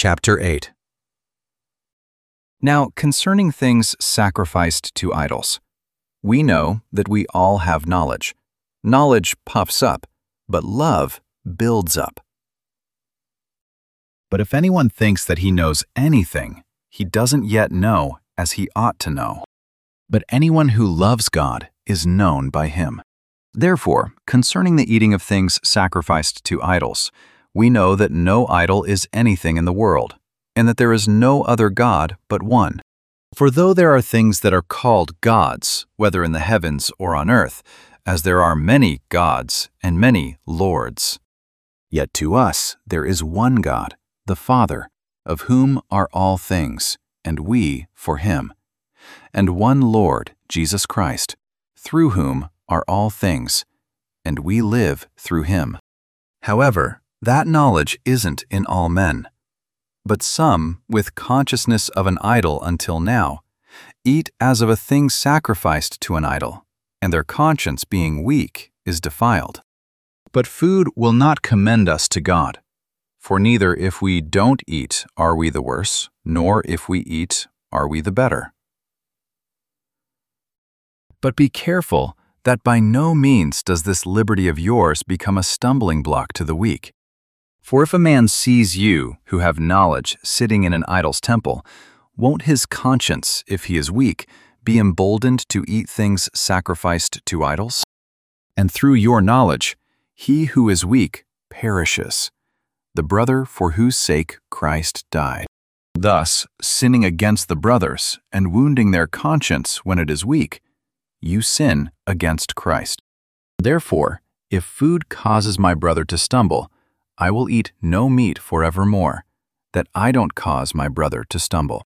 Chapter 8. Now, concerning things sacrificed to idols, we know that we all have knowledge. Knowledge puffs up, but love builds up. But if anyone thinks that he knows anything, he doesn't yet know as he ought to know. But anyone who loves God is known by him. Therefore, concerning the eating of things sacrificed to idols, we know that no idol is anything in the world, and that there is no other God but one. For though there are things that are called gods, whether in the heavens or on earth, as there are many gods and many lords, yet to us there is one God, the Father, of whom are all things, and we for him, and one Lord, Jesus Christ, through whom are all things, and we live through him. However, that knowledge isn't in all men. But some, with consciousness of an idol until now, eat as of a thing sacrificed to an idol, and their conscience being weak is defiled. But food will not commend us to God. For neither if we don't eat are we the worse, nor if we eat are we the better. But be careful that by no means does this liberty of yours become a stumbling block to the weak. For if a man sees you, who have knowledge, sitting in an idol's temple, won't his conscience, if he is weak, be emboldened to eat things sacrificed to idols? And through your knowledge, he who is weak perishes, the brother for whose sake Christ died. Thus, sinning against the brothers and wounding their conscience when it is weak, you sin against Christ. Therefore, if food causes my brother to stumble, I will eat no meat forevermore, that I don't cause my brother to stumble.